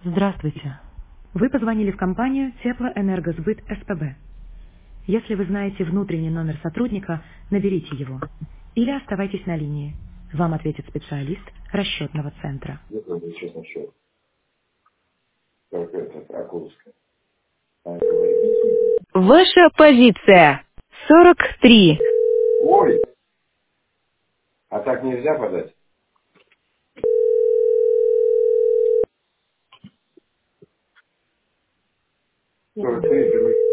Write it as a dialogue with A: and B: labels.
A: Здравствуйте. Вы позвонили в компанию Теплоэнергосбыт СПБ. Если вы знаете внутренний номер сотрудника, наберите его. Или оставайтесь на линии. Вам ответит специалист расчетного центра.
B: Это будет честно счет. Как это, Акуловская. А, говорит.
C: Ваша позиция 43.
B: Ой! А так нельзя подать? 43,